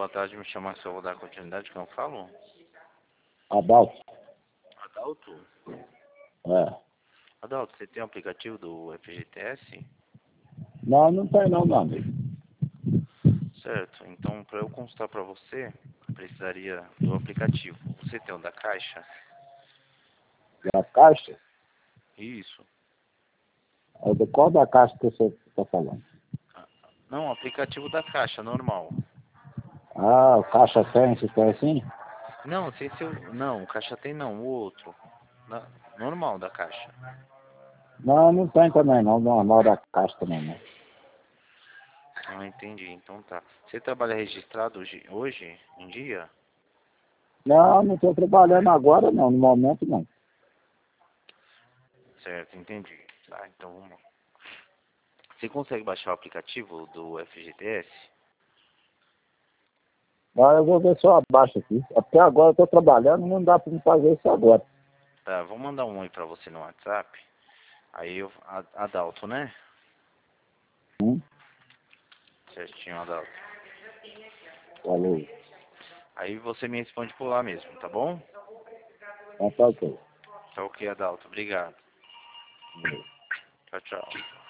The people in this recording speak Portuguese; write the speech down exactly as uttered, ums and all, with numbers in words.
boa tarde, me chama se eu vou dar continuidade, que eu falo? Adalto. Adalto? É. Adalto, você tem o aplicativo do F G T S? Não, não tem não, meu amigo. Certo, então para eu consultar para você, eu precisaria do aplicativo. Você tem o da Caixa? Da Caixa? Isso. É de qual da Caixa que você está falando? Não, o aplicativo da Caixa, normal. Ah, o Caixa tem, você tem assim? Não, sem seu... Não, o Caixa tem não, o outro. Na- Normal da Caixa. Não, não tem também não, normal da Caixa também não. Ah, entendi, então tá. Você trabalha registrado hoje, hoje em dia? Não, não estou trabalhando agora não, no momento não. Certo, entendi. Tá, então vamos lá. Você consegue baixar o aplicativo do F G T S? Mas eu vou ver se eu abaixo aqui. Até agora eu estou trabalhando, não dá para me fazer isso agora. Tá, vou mandar um oi pra você no WhatsApp. Aí eu... A- Adalto, né? Hum? Certinho, Adalto. Falou. Aí você me responde por lá mesmo, tá bom? Então tá ok. Tá ok, Adalto. Obrigado. Tchau, tchau.